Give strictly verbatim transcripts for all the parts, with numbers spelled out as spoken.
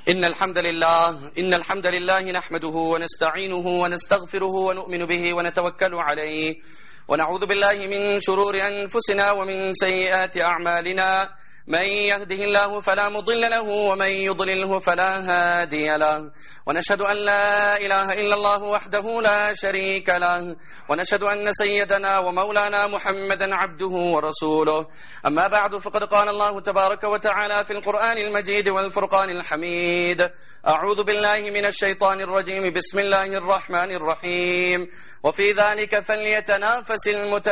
إن الحمد لله إن الحمد لله نحمده ونستعينه ونستغفره ونؤمن به ونتوكل عليه ونعوذ بالله من شرور أنفسنا ومن سيئات أعمالنا من يهده الله فلا مضل له ومن يضلله فلا هادي له ونشهد أن لا إله إلا الله وحده لا شريك له ونشهد أن سيدنا ومولانا محمدا عبده ورسوله أما بعد فقد قال الله تبارك وتعالى في القرآن المجيد والفرقان الحميد أعوذ بالله من الشيطان الرجيم بسم الله الرحمن الرحيم وفي ذلك فليتنافس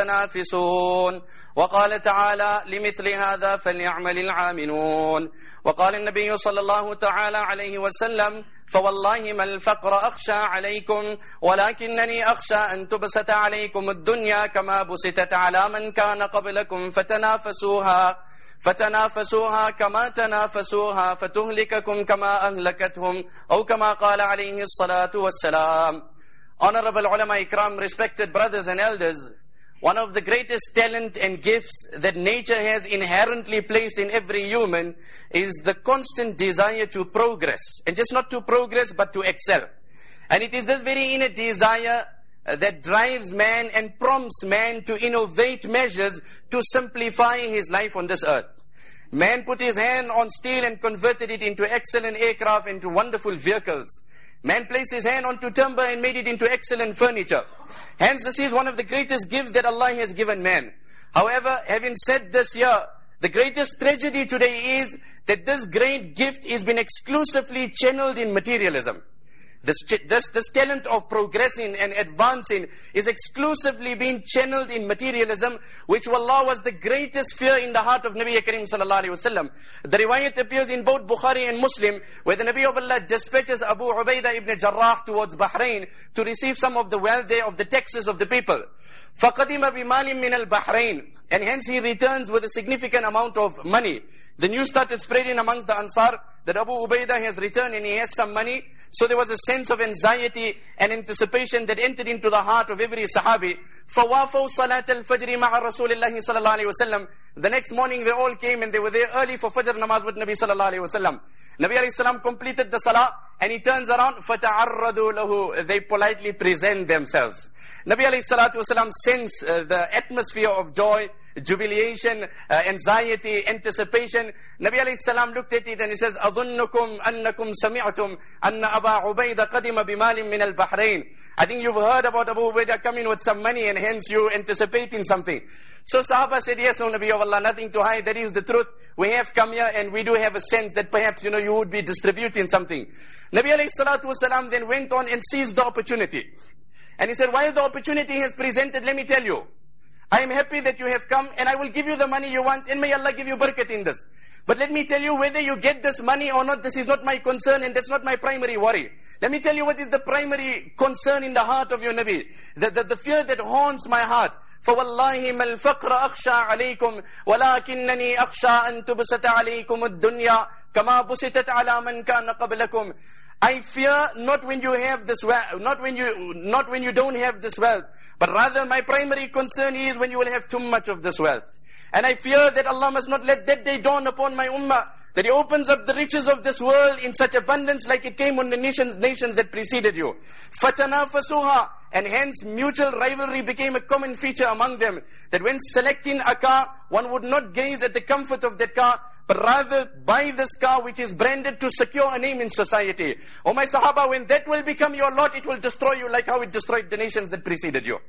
المتنافسون وقال تعالى لمثل هذا فليعمل العاملون وقال النبي صلى الله تعالى عليه وسلم فوالله ما الفقر أخشى عليكم ولكنني أخشى أن تبسط عليكم الدنيا كما بسطت على من كان قبلكم فتنافسوها فتنافسوها كما تنافسوها فتهلككم كما أهلكتهم أو كما قال عليه الصلاة والسلام. Honorable ulama ikram, respected brothers and elders, one of the greatest talent and gifts that nature has inherently placed in every human is the constant desire to progress. And just not to progress, but to excel. And it is this very inner desire that drives man and prompts man to innovate measures to simplify his life on this earth. Man put his hand on steel and converted it into excellent aircraft, into wonderful vehicles. Man placed his hand onto timber and made it into excellent furniture. Hence, this is one of the greatest gifts that Allah has given man. However, having said this here, the greatest tragedy today is that this great gift has been exclusively channeled in materialism. This, this, this talent of progressing and advancing is exclusively being channeled in materialism, which wallah was the greatest fear in the heart of Nabi Karim sallallahu alayhi wa sallam. The riwayat appears in both Bukhari and Muslim, where the Nabi of Allah dispatches Abu Ubaidah ibn Jarrah towards Bahrain to receive some of the wealth there of the taxes of the people. فَقَدِمَ بِمَالٍ مِنَ الْبَحْرَيْنِ, and hence he returns with a significant amount of money. The news started spreading amongst the Ansar that Abu Ubaidah has returned and he has some money. So there was a sense of anxiety and anticipation that entered into the heart of every Sahabi. فَوَافَوْا صَلَاةَ الْفَجْرِ مَعَ رَسُولِ اللَّهِ صَلَى اللَّهُ عَلَيْهِ وَسَلَّمْ. The next morning they all came and they were there early for Fajr namaz with Nabi sallallahu alayhi wa sallam. Nabi alayhi salam completed the salah and he turns around, فَتَعَرَّضُوا لَهُ. They politely present themselves. Nabi alayhi salatu wa sallam sense uh, the atmosphere of joy, jubilation, uh, anxiety, anticipation. Nabi alayhi salam looked at it and he says, أَظُنُّكُمْ أَنَّكُمْ سَمِعْتُمْ أَنَّ أَبَا عُبَيْدَ قَدِمَ بِمَالٍ مِنَ الْبَحْرَيْنِ. I think you've heard about Abu Ubaidah coming with some money and hence you anticipating something. So Sahaba said, yes, O Nabi of Allah, nothing to hide, that is the truth. We have come here and we do have a sense that perhaps, you know, you would be distributing something. Nabi alayhi salatu wasalam then went on and seized the opportunity. And he said, while the opportunity has presented, let me tell you, I am happy that you have come and I will give you the money you want and may Allah give you barakat in this. But let me tell you, whether you get this money or not, this is not my concern and that's not my primary worry. Let me tell you what is the primary concern in the heart of your Nabi. The, the, the fear that haunts my heart. فَوَاللَّهِ مَا الْفَقْرَ أَخْشَى عَلَيْكُمْ وَلَكِنَّنِي أَخْشَى أَن تُبْسَطَ عَلَيْكُمُ الدُّنْيَا كَمَا بُسِطَتْ عَلَى مَنْ كَانَ قَبْلَكُمْ. I fear not when you have this wealth, not when you, not when you don't have this wealth, but rather my primary concern is when you will have too much of this wealth. And I fear that Allah must not let that day dawn upon my ummah, that He opens up the riches of this world in such abundance like it came on the nations, nations that preceded you. فَتَنَافَسُوهَا. And hence mutual rivalry became a common feature among them. That when selecting a car, one would not gaze at the comfort of that car, but rather buy this car which is branded to secure a name in society. Oh my Sahaba, when that will become your lot, it will destroy you like how it destroyed the nations that preceded you.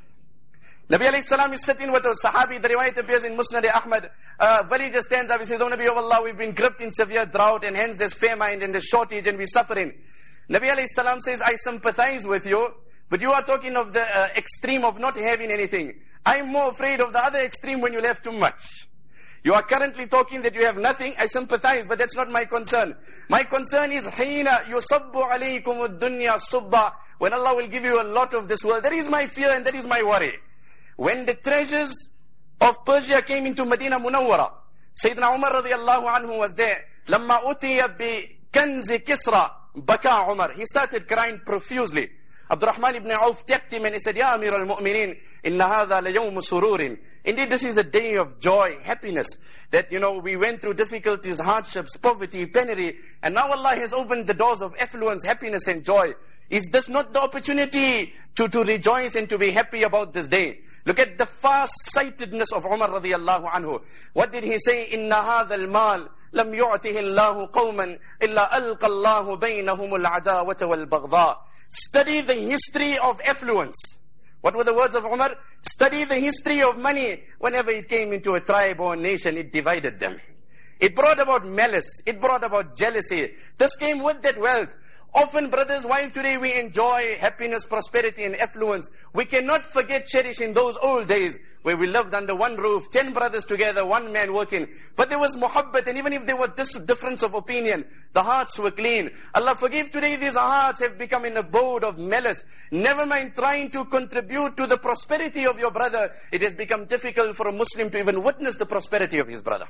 Nabi alayhi salam is sitting with a Sahabi, the riwayat appears in Musnad Ahmad. Uh, villager stands up, he says, oh Nabi of Allah, we've been gripped in severe drought and hence there's famine and there's shortage and we're suffering. Nabi alayhi salam says, I sympathize with you, but you are talking of the uh, extreme of not having anything. I'm more afraid of the other extreme when you have too much. You are currently talking that you have nothing. I sympathize, but that's not my concern. My concern is حِينَ يُصَبُّ عَلَيْكُمُ الدُّنْيَا صُبَّةً. When Allah will give you a lot of this world, that is my fear and that is my worry. When the treasures of Persia came into Medina Munawwara, Sayyidina Umar radiallahu anhu was there. لَمَّا أُتِيَ بِكَنْزِ كِسْرَى بَكَى Umar. He started crying profusely. Abdurrahman ibn Auf tapped him and he said, Ya Amir al-Mu'mineen, inna hadha la yawm sururin. Indeed, this is a day of joy, happiness. That, you know, we went through difficulties, hardships, poverty, penury, and now Allah has opened the doors of affluence, happiness and joy. Is this not the opportunity to, to rejoice and to be happy about this day? Look at the far-sightedness of Umar radiyallahu anhu. What did he say? Inna hadha al-mal lam yu'tihi Allahu qawman illa alqa Allahu baynahum al-adawata wal-baghdha. Study the history of affluence. What were the words of Umar? Study the history of money. Whenever it came into a tribe or a nation, it divided them. It brought about malice. It brought about jealousy. This came with that wealth. Often, brothers, while today we enjoy happiness, prosperity and affluence, we cannot forget cherishing those old days where we lived under one roof, ten brothers together, one man working. But there was muhabbat, and even if there was this difference of opinion, the hearts were clean. Allah forgive, today these hearts have become an abode of malice. Never mind trying to contribute to the prosperity of your brother. It has become difficult for a Muslim to even witness the prosperity of his brother.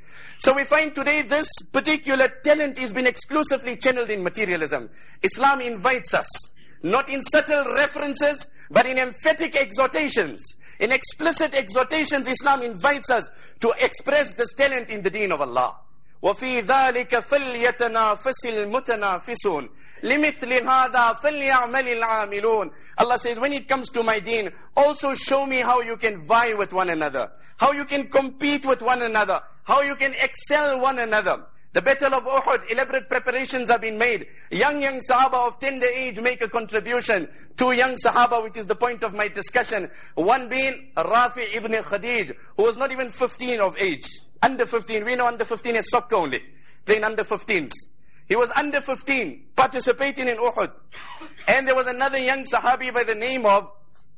So we find today this particular talent is been exclusively channeled in materialism. Islam invites us, not in subtle references, but in emphatic exhortations. In explicit exhortations, Islam invites us to express this talent in the deen of Allah. وَفِي ذَلِكَ فَلْيَتَنَافَسِ الْمُتَنَافِسُونَ لِمِثْلِ هَذَا فَلْيَعْمَلِ الْعَامِلُونَ. Allah says, when it comes to my deen, also show me how you can vie with one another, how you can compete with one another, how you can excel one another. The Battle of Uhud, elaborate preparations have been made. Young, young Sahaba of tender age make a contribution. Two young Sahaba, which is the point of my discussion. One being Rafi ibn Khadij, who was not even fifteen of age. Under fifteen. We know under fifteen is soccer only. Playing under fifteens. He was under fifteen, participating in Uhud. And there was another young Sahabi by the name of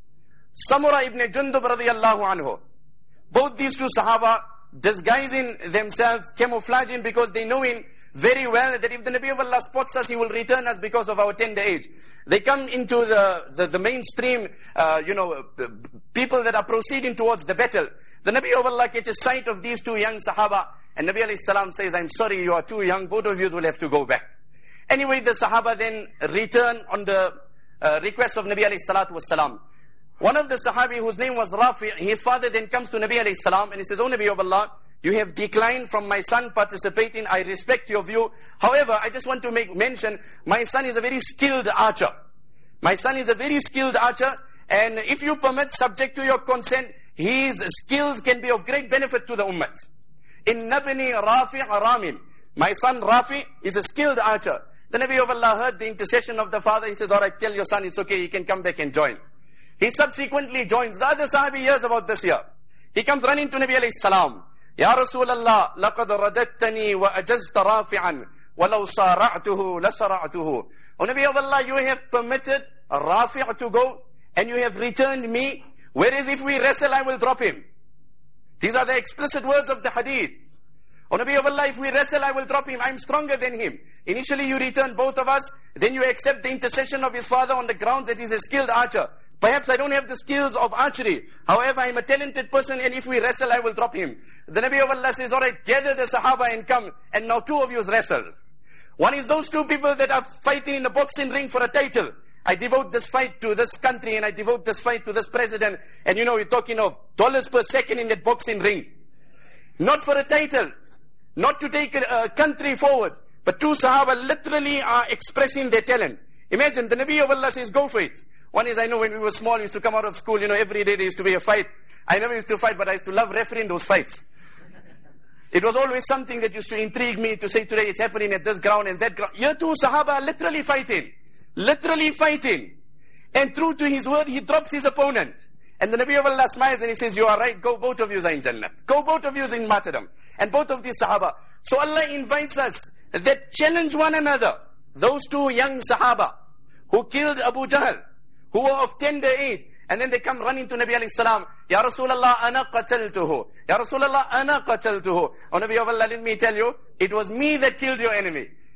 Samura ibn Jundub radiyallahu anhu. Both these two Sahaba disguising themselves, camouflaging, because they know him very well that if the Nabi of Allah spots us, he will return us because of our tender age. They come into the, the, the mainstream, uh, you know, people that are proceeding towards the battle. The Nabi of Allah catches sight of these two young Sahaba, and Nabi alayhi salam says, I'm sorry, you are too young, both of you will have to go back. Anyway, the Sahaba then return on the uh, request of Nabi alayhi salatu was salam. One of the Sahabi whose name was Rafi, his father then comes to Nabi alayhi salam and he says, Oh Nabi of Allah, you have declined from my son participating. I respect your view. However, I just want to make mention, my son is a very skilled archer. My son is a very skilled archer, and if you permit, subject to your consent, his skills can be of great benefit to the ummah. In Nabni Rafi Aramin, my son Rafi is a skilled archer. The Nabi of Allah heard the intercession of the father. He says, all right, tell your son it's okay, he can come back and join. He subsequently joins. The other Sahabi hears about this here. He comes running to Nabi alayhi salam. Ya Rasulallah, laqad radattani wa ajazta rafi'an, walau sara'tuhu lasara'tuhu. O Nabi of Allah, you have permitted Rafi' to go, and you have returned me, whereas if we wrestle, I will drop him. These are the explicit words of the hadith. O Nabi of Allah, if we wrestle, I will drop him. I'm stronger than him. Initially, you return both of us, then you accept the intercession of his father on the grounds that he's a skilled archer. Perhaps I don't have the skills of archery. However, I'm a talented person, and if we wrestle, I will drop him. The Nabi of Allah says, all right, gather the Sahaba and come, and now two of you wrestle. One is those two people that are fighting in a boxing ring for a title. I devote this fight to this country, and I devote this fight to this president, and you know, we're talking of dollars per second in that boxing ring. Not for a title, not to take a, a country forward, but two Sahaba literally are expressing their talent. Imagine, the Nabi of Allah says, go for it. One is, I know when we were small, we used to come out of school, you know, every day there used to be a fight. I never used to fight, but I used to love refereeing those fights. It was always something that used to intrigue me to say, today it's happening at this ground and that ground. Here two Sahaba are literally fighting. Literally fighting. And true to his word, he drops his opponent. And the Nabi of Allah smiles and he says, you are right, go, both of you are in Jannah. Go, both of you are in martyrdom. And both of these Sahaba. So Allah invites us that challenge one another. Those two young Sahaba who killed Abu Jahl, who were of tender age, and then they come running to Nabi alayhi salam. Ya Rasulullah, ana qataltuhu. Ya Rasulullah, ana qataltuhu. O Nabi of Allah, let me tell you, it was me that killed your enemy.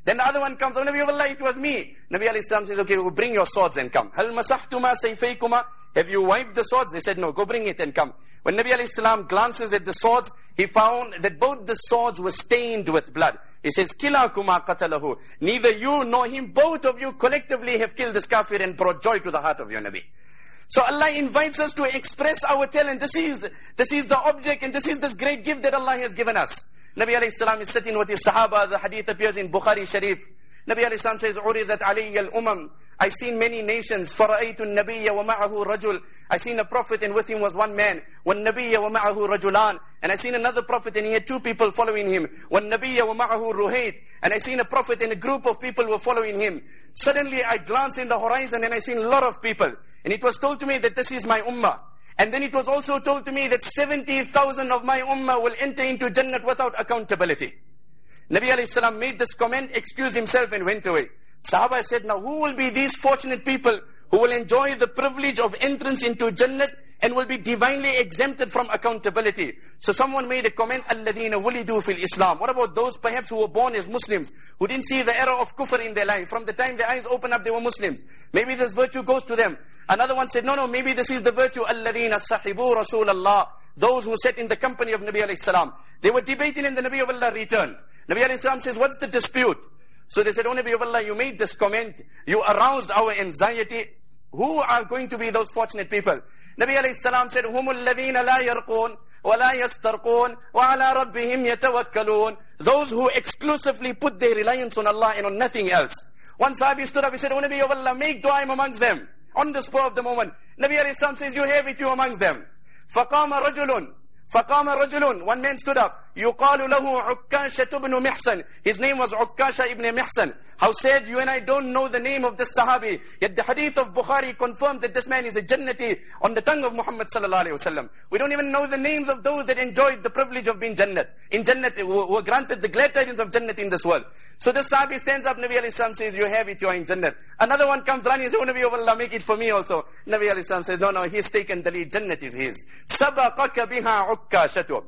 Then the other one comes, oh Nabi of Allah, it was me. Nabi alayhi salam says, okay, well, bring your swords and come. Hal masahtuma sayfaykuma? Have you wiped the swords? They said, no, go bring it and come. When Nabi alayhi salam glances at the swords, he found that both the swords were stained with blood. He says, kilakuma qatalahu. Neither you nor him, both of you collectively have killed this kafir and brought joy to the heart of your Nabi. So Allah invites us to express our talent. This is, this is the object and this is this great gift that Allah has given us. Nabi alayhi salam is sitting with his sahaba. The hadith appears in Bukhari Sharif. Nabi alayhi salam says, Uridat alayya al-umam. I seen many nations. فَرَأَيْتُ النَّبِيَّ وَمَعَهُ رَجُلٌ. I seen a prophet and with him was one man. وَالنَّبِيَّ وَمَعَهُ رَجُلَانِ. And I seen another prophet and he had two people following him. وَالنَّبِيَّ وَمَعَهُ رُهَيْتٌ. And I seen a prophet and a group of people were following him. Suddenly I glanced in the horizon and I seen a lot of people. And it was told to me that this is my ummah. And then it was also told to me that seventy thousand of my ummah will enter into Jannat without accountability. Nabi alayhi salam made this comment, excused himself and went away. Sahaba said, now who will be these fortunate people who will enjoy the privilege of entrance into Jannat and will be divinely exempted from accountability? So someone made a comment, الَّذِينَ وُلِدُوا فِي الْإِسْلَامِ. What about those perhaps who were born as Muslims, who didn't see the error of kufr in their life? From the time their eyes opened up, they were Muslims. Maybe this virtue goes to them. Another one said, no, no, maybe this is the virtue, الَّذِينَ صَحِبُوا رَسُولَ اللَّهِ. Those who sat in the company of Nabi alayhi salam. They were debating and the Nabi of Allah returned. Nabi alayhi salam says, what's the dispute? So they said, oh Nabi of Allah, you made this comment, you aroused our anxiety. Who are going to be those fortunate people? Nabi alayhi salam said, هُمُ الَّذِينَ لَا يَرْقُونَ وَلَا يَسْتَرْقُونَ وَعَلَىٰ رَبِّهِمْ يَتَوَكَّلُونَ. Those who exclusively put their reliance on Allah and on nothing else. One sahabi stood up, he said, oh Nabi of Allah, make dua amongst them. On the spur of the moment. Nabi alayhi salam says, you have it, you amongst them. فَقَامَ رَجُلٌ فَقَامَ رَجُلٌ. One man stood up. يُقَالُ لَهُ عُكَّاشَةُ بْنُ مِحْسَنٍ. His name was Ukkasha ibn Mihsan. How said, you and I don't know the name of this sahabi. Yet the hadith of Bukhari confirmed that this man is a Jannati on the tongue of Muhammad sallallahu alayhi wa sallam. We don't even know the names of those that enjoyed the privilege of being Jannat. In Jannat, were granted the glad tidings of Jannat in this world. So this sahabi stands up, Nabi alayhi salam says, you have it, you are in Jannat. Another one comes running, says, oh Nabi of Allah, make it for me also. Nabi alayhi salam says, no, no, he's taken the lead, Jannat is his. سَبَقَكَ بِهَا عُكَّاشَةٌ.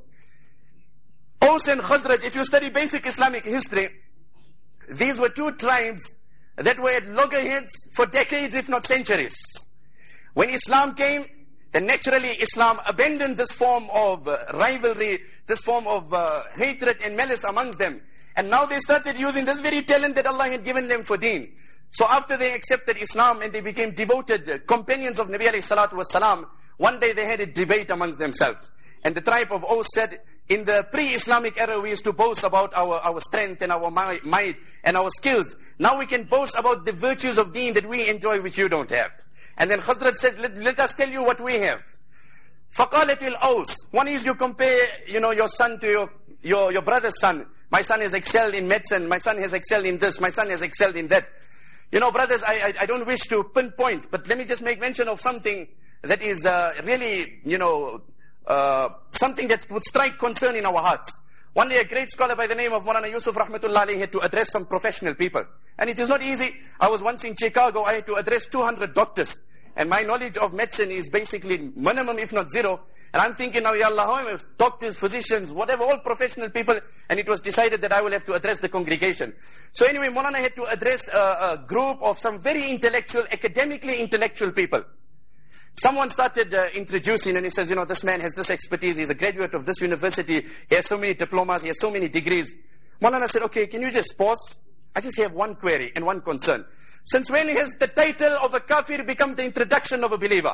Aus and Khazraj, if you study basic Islamic history, these were two tribes that were at loggerheads for decades, if not centuries. When Islam came, then naturally Islam abandoned this form of uh, rivalry, this form of uh, hatred and malice amongst them. And now they started using this very talent that Allah had given them for deen. So after they accepted Islam and they became devoted uh, companions of Nabi alayhi salatu wasalam, one day they had a debate amongst themselves. And the tribe of Aus said, in the pre-Islamic era, we used to boast about our, our strength and our might and our skills. Now we can boast about the virtues of deen that we enjoy, which you don't have. And then Khazraj said, let, let us tell you what we have. فَقَالَتِ الْأَوْسِ. One is you compare, you know, your son to your, your, your brother's son. My son has excelled in medicine. My son has excelled in this. My son has excelled in that. You know, brothers, I, I, I don't wish to pinpoint, but let me just make mention of something that is uh, really, you know, Uh, something that would strike concern in our hearts. One day a great scholar by the name of Maulana Yusuf Rahmatullah alayhi had to address some professional people. And it is not easy. I was once in Chicago, I had to address two hundred doctors. And my knowledge of medicine is basically minimum if not zero. And I'm thinking now, Ya Allah, doctors, physicians, whatever, all professional people. And it was decided that I will have to address the congregation. So anyway, Maulana had to address a, a group of some very intellectual, academically intellectual people. Someone started uh, introducing and he says, you know, this man has this expertise, he's a graduate of this university, he has so many diplomas, he has so many degrees. Maulana said, okay, can you just pause? I just have one query and one concern. Since when has the title of a kafir become the introduction of a believer?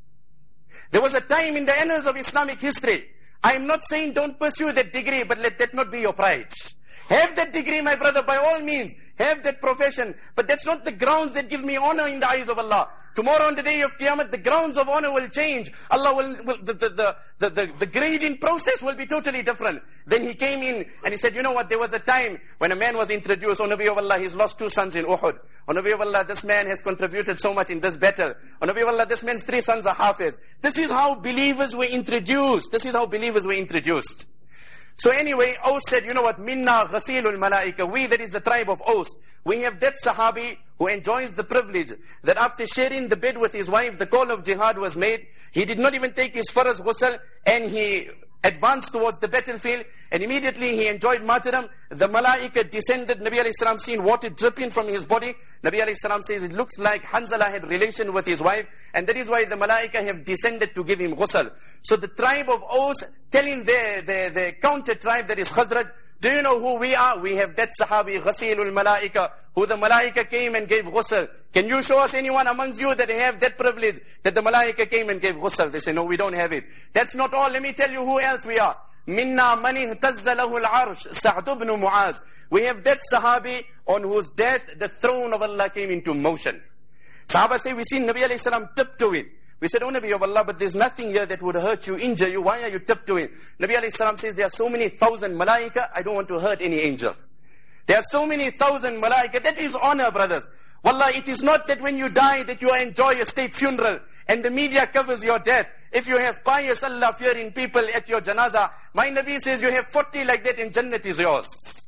There was a time in the annals of Islamic history. I am not saying don't pursue that degree, but let that not be your pride. Have that degree, my brother, by all means. Have that profession. But that's not the grounds that give me honor in the eyes of Allah. Tomorrow on the day of Qiyamah, the grounds of honor will change. Allah will, will the, the, the, the, the, the grading process will be totally different. Then he came in and he said, you know what, there was a time when a man was introduced, oh Nabi of Allah, he's lost two sons in Uhud. Oh Nabi of Allah, this man has contributed so much in this battle. Oh Nabi of Allah, this man's three sons are Hafiz. This is how believers were introduced. This is how believers were introduced. So anyway, Aus said, you know what, minna ghasilul malaika, we, that is the tribe of Aus, we have that sahabi who enjoys the privilege that after sharing the bed with his wife, the call of jihad was made. He did not even take his faraz ghusl, and he advanced towards the battlefield, and immediately he enjoyed martyrdom. The malaika descended. Nabi alayhi salam seen water dripping from his body. Nabi alayhi salam says it looks like Hanzala had relation with his wife, and that is why the malaika have descended to give him ghusl. So the tribe of Aus telling their, their, their counter tribe, that is Khazraj, do you know who we are? We have that Sahabi, Ghasilul Malaika, who the Malaika came and gave ghusl. Can you show us anyone amongst you that have that privilege, that the Malaika came and gave ghusl? They say, no, we don't have it. That's not all. Let me tell you who else we are. Minna man ihtazza lahu al-arsh, Sa'd ibn Mu'az. We have that Sahabi on whose death the throne of Allah came into motion. Sahaba say, we seen Nabi alayhi salam tiptoeing. We said, oh Nabi of Allah, but there's nothing here that would hurt you, injure you. Why are you tiptoeing? Nabi alayhi salam says, there are so many thousand malaika, I don't want to hurt any angel. There are so many thousand malaika. That is honor, brothers. Wallah, it is not that when you die that you enjoy a state funeral and the media covers your death. If you have pious Allah-fearing people at your janazah, my Nabi says you have forty like that and Jannat is yours.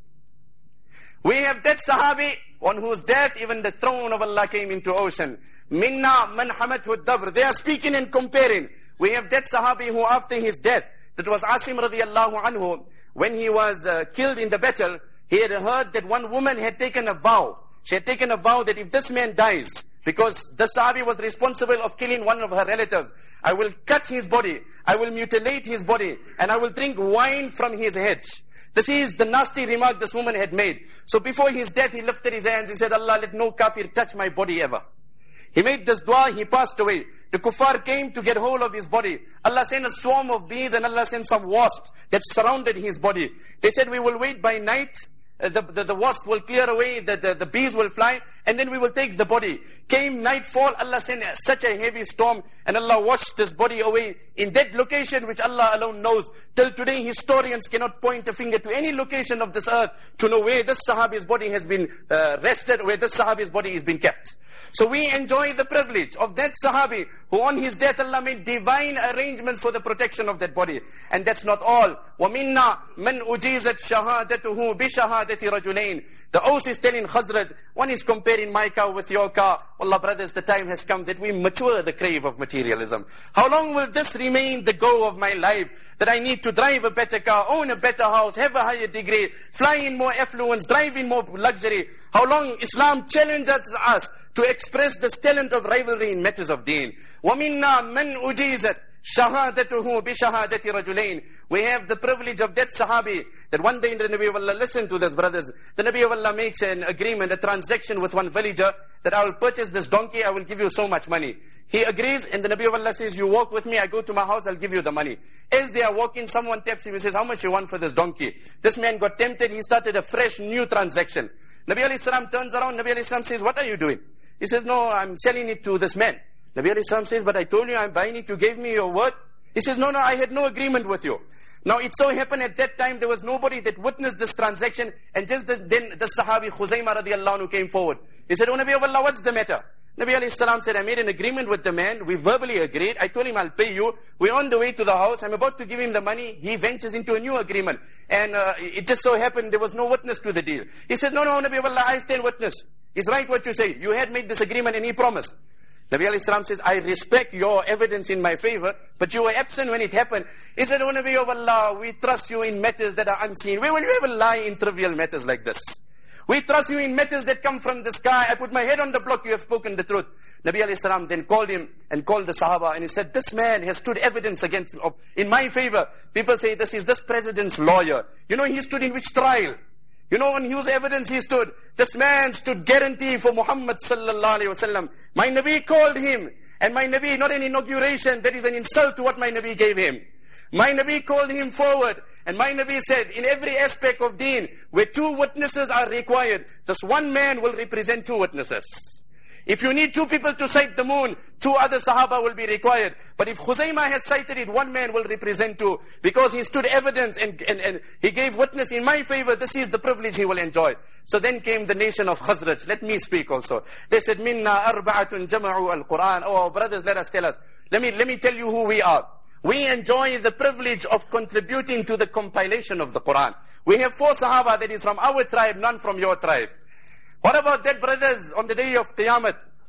We have that Sahabi on whose death even the throne of Allah came into ocean. Minna man hamathu ad-dabr. They are speaking and comparing. We have that Sahabi who after his death, that was Asim radiyallahu anhu, when he was uh, killed in the battle, he had heard that one woman had taken a vow. She had taken a vow that if this man dies, because the Sahabi was responsible of killing one of her relatives, I will cut his body, I will mutilate his body, and I will drink wine from his head. This is the nasty remark this woman had made. So before his death, he lifted his hands, he said, Allah, let no kafir touch my body ever. He made this dua, he passed away. The kuffar came to get hold of his body. Allah sent a swarm of bees and Allah sent some wasps that surrounded his body. They said, we will wait by night. Uh, the, the, the wasp will clear away, the, the, the bees will fly, and then we will take the body. Came nightfall, Allah sent such a heavy storm, and Allah washed this body away in that location which Allah alone knows. Till today, historians cannot point a finger to any location of this earth to know where this Sahabi's body has been uh, rested, where this Sahabi's body is being kept. So we enjoy the privilege of that Sahabi who on his death Allah made divine arrangements for the protection of that body. And that's not all. وَمِنَّا مَنْ أُجِيزَتْ شَهَادَتُهُ بِشَهَادَةِ رَجُلَيْن. The Aus is telling Khazraj, one is comparing my car with your car. Allah brothers, the time has come that we mature the crave of materialism. How long will this remain the goal of my life? That I need to drive a better car, own a better house, have a higher degree, fly in more affluence, drive in more luxury. How long Islam challenges us to express this talent of rivalry in matters of deen. وَمِنَّا مَنْ أُجِيزَتْ شَهَادَتُهُ بِشَهَادَةِ رَجُلَيْن. We have the privilege of that Sahabi, that one day the Nabi of Allah, listen to this brothers, the Nabi of Allah makes an agreement, a transaction with one villager, that I will purchase this donkey, I will give you so much money. He agrees, and the Nabi of Allah says, you walk with me, I go to my house, I'll give you the money. As they are walking, someone taps him, he says, how much you want for this donkey? This man got tempted, he started a fresh new transaction. Nabi alayhi salam turns around, Nabi alayhi salam says, what are you doing? He says, no, I'm selling it to this man. Nabi alayhi salam says, but I told you I'm buying it, you gave me your word. He says, no, no, I had no agreement with you. Now it so happened at that time there was nobody that witnessed this transaction, and just this, then the Sahabi Khuzaymah radiallahu anhu came forward. He said, oh Nabi of Allah, what's the matter? Nabi alayhi salam said, I made an agreement with the man, we verbally agreed, I told him I'll pay you, we're on the way to the house, I'm about to give him the money, he ventures into a new agreement, and uh, it just so happened there was no witness to the deal. He said, no, no, Nabi of Allah, I stand witness. It's right what you say, you had made this agreement and he promised. Nabi alayhi salam says, I respect your evidence in my favor, but you were absent when it happened. He said, oh Nabi of Allah, we trust you in matters that are unseen. Where will you ever lie in trivial matters like this? We trust you in matters that come from the sky. I put my head on the block, you have spoken the truth. Nabi alayhi salam then called him and called the Sahaba, and he said, this man has stood evidence against of, in my favor. People say, this is this president's lawyer. You know, he stood in which trial? You know on whose evidence he stood? This man stood guarantee for Muhammad sallallahu alayhi wa sallam. My Nabi called him, and my Nabi, not an inauguration, that is an insult to what my Nabi gave him. My Nabi called him forward, and my Nabi said, in every aspect of deen, where two witnesses are required, this one man will represent two witnesses. If you need two people to sight the moon, two other Sahaba will be required. But if Khuzaymah has sighted it, one man will represent two. Because he stood evidence and, and, and he gave witness in my favor, this is the privilege he will enjoy. So then came the nation of Khazraj. Let me speak also. They said, Minna arba'atun jama'u al-Quran. Oh, brothers, let us tell us. Let me, let me tell you who we are. We enjoy the privilege of contributing to the compilation of the Quran. We have four Sahaba that is from our tribe, none from your tribe. What about that, brothers, on the day of Qiyamah?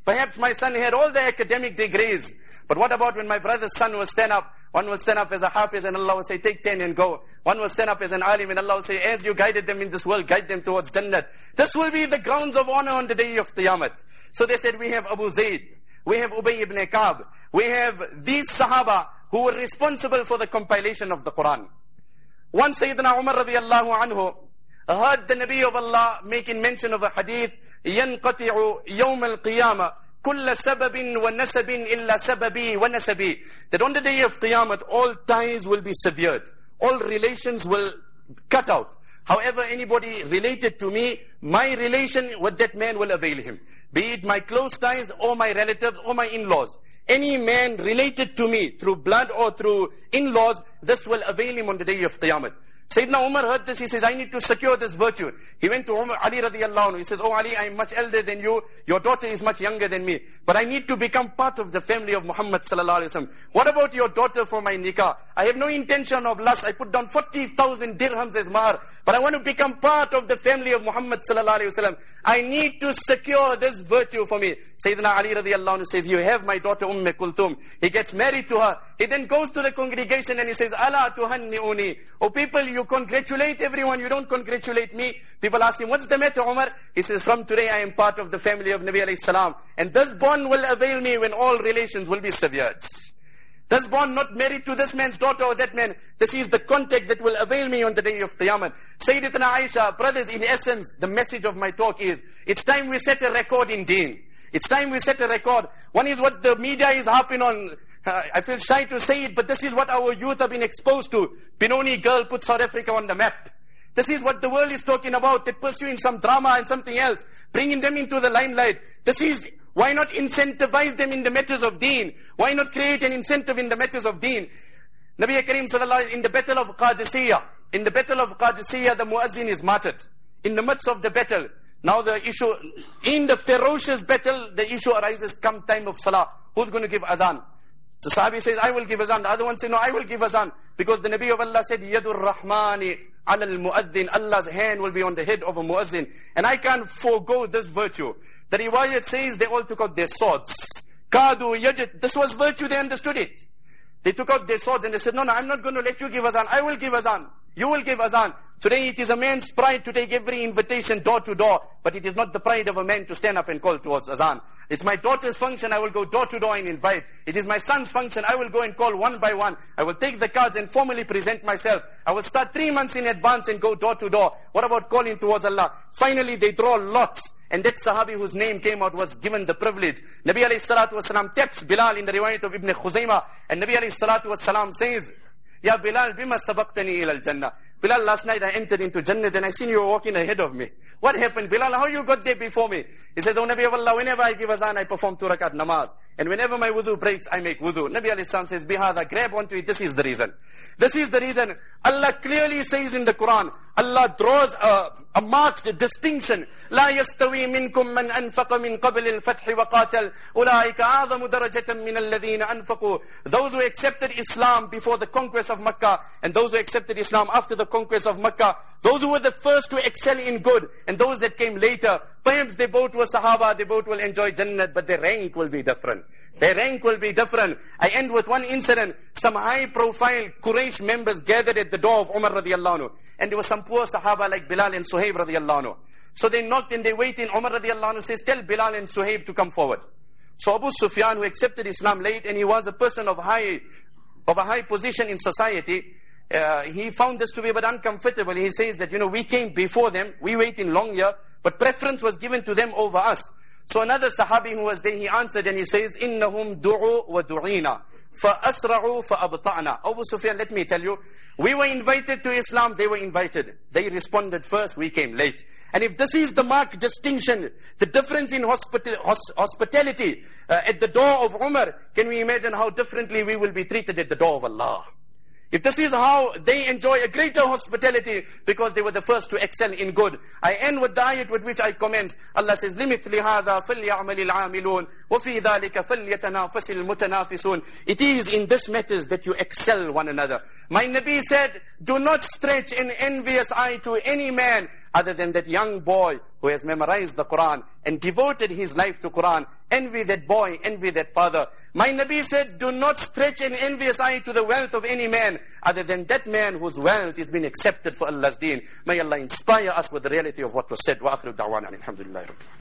Perhaps my son had all the academic degrees. But what about when my brother's son will stand up? One will stand up as a hafiz and Allah will say, take ten and go. One will stand up as an alim and Allah will say, as you guided them in this world, guide them towards Jannat. This will be the grounds of honor on the day of Qiyamah. So they said, we have Abu Zayd, we have Ubay ibn Ka'b, we have these Sahaba who were responsible for the compilation of the Quran. Once Sayyidina Umar radiallahu anhu heard the Nabi of Allah making mention of a hadith, يَنْقَطِعُ يَوْمَ الْقِيَامَةِ كُلَّ سَبَبٍ وَنَسَبٍ إِلَّا سَبَبِي وَنَسَبِي. That on the day of Qiyamah, all ties will be severed. All relations will cut out. However, anybody related to me, my relation with that man will avail him. Be it my close ties or my relatives or my in-laws. Any man related to me through blood or through in-laws, this will avail him on the day of Qiyamah. Sayyidina Umar heard this, he says, I need to secure this virtue. He went to Umar, Ali radiallahu anhu. He says, oh Ali, I am much elder than you. Your daughter is much younger than me. But I need to become part of the family of Muhammad sallallahu alaihi wasallam. What about your daughter for my nikah? I have no intention of lust. I put down forty thousand dirhams as mahar. But I want to become part of the family of Muhammad sallallahu alaihi wasallam. I need to secure this virtue for me. Sayyidina Ali radiallahu anhu says, you have my daughter Umm Kulthum. He gets married to her. He then goes to the congregation and he says, Ala tuhanni'uni. Oh people, you congratulate everyone, you don't congratulate me. People ask him, what's the matter, Umar? He says, from today I am part of the family of Nabi alayhi salam. And this bond will avail me when all relations will be severed. This bond, not married to this man's daughter or that man. This is the contact that will avail me on the day of Qiyamah. Sayyidatuna Aisha, brothers, in essence, the message of my talk is, it's time we set a record in deen. It's time we set a record. One is what the media is harping on. Uh, I feel shy to say it, but this is what our youth have been exposed to. Benoni girl put South Africa on the map. This is what the world is talking about. They're pursuing some drama and something else, bringing them into the limelight. This is, why not incentivize them in the matters of deen? Why not create an incentive in the matters of deen? Nabi Kareem sallallahu in the battle of Qadisiyah, in the battle of Qadisiyah, the muazzin is martyred. In the midst of the battle, now the issue, in the ferocious battle, the issue arises come time of salah. Who's going to give azan? The Sahabi says, I will give azan. The other one says, no, I will give azan. Because the Nabi of Allah said, Yadur Rahmani ala al-mu'addin. Allah's hand will be on the head of a muazzin. And I can't forego this virtue. The riwayat says they all took out their swords. Kadu yajid. This was virtue, they understood it. They took out their swords and they said, no, no, I'm not going to let you give azan. I will give azan. You will give azan. Today it is a man's pride to take every invitation door to door. But it is not the pride of a man to stand up and call towards azan. It's my daughter's function, I will go door to door and invite. It is my son's function, I will go and call one by one. I will take the cards and formally present myself. I will start three months in advance and go door to door. What about calling towards Allah? Finally they draw lots. And that Sahabi whose name came out was given the privilege. Nabi alayhi salatu wasalam taps Bilal in the riwayat of Ibn Khuzaymah. And Nabi alayhi salatu wasalam says, Ya Bilal, bima sabaqtani ila al-jannah. Bilal, last night I entered into Jannah and I seen you walking ahead of me. What happened? Bilal, how you got there before me? He says, oh Nabi of Allah, whenever I give azan, I perform two rakat namaz. And whenever my wuzu breaks, I make wuzu. Nabi alayhi salam says, Bihada, grab onto it. This is the reason. This is the reason. Allah clearly says in the Quran, Allah draws a, a marked distinction. لا يستوي منكم من أنفق من قبل الفتح وقاتل أولئك أعظم درجة من الذين أنفقوا. Those who accepted Islam before the conquest of Makkah and those who accepted Islam after the conquest of Makkah, those who were the first to excel in good and those that came later, perhaps they both were Sahaba, they both will enjoy Jannah, but their rank will be different. Their rank will be different. I end with one incident. Some high-profile Quraysh members gathered at the door of Umar radiallahu anhu. And there were some poor Sahaba like Bilal and Suhaib radiallahu anhu. So they knocked and they waited. Umar radiallahu anhu says, tell Bilal and Suhaib to come forward. So Abu Sufyan, who accepted Islam late, and he was a person of high, of a high position in society, uh, he found this to be a bit uncomfortable. He says that, you know, we came before them, we waited long here, but preference was given to them over us. So another Sahabi who was there, he answered and he says, إِنَّهُمْ دُعُوا وَدُعِينَا فَأَسْرَعُوا فَأَبْطَعْنَا. Abu Sufyan, let me tell you, we were invited to Islam, they were invited. They responded first, we came late. And if this is the marked distinction, the difference in hospita hos hospitality uh, at the door of Umar, can we imagine how differently we will be treated at the door of Allah? If this is how they enjoy a greater hospitality because they were the first to excel in good. I end with the ayat with which I commence. Allah says, لِمِثْلِ هَذَا فَلْيَعْمَلِ الْعَامِلُونَ وَفِي ذَلِكَ فَلْيَتَنَافَسِ الْمُتَنَافِسُونَ. It is in this matters that you excel one another. My Nabi said, do not stretch an envious eye to any man. other than that young boy who has memorized the Quran and devoted his life to Quran. Envy that boy, envy that father. My Nabi said, do not stretch an envious eye to the wealth of any man other than that man whose wealth is being accepted for Allah's deen. May Allah inspire us with the reality of what was said. Wa akhiru da'wana alhamdulillah.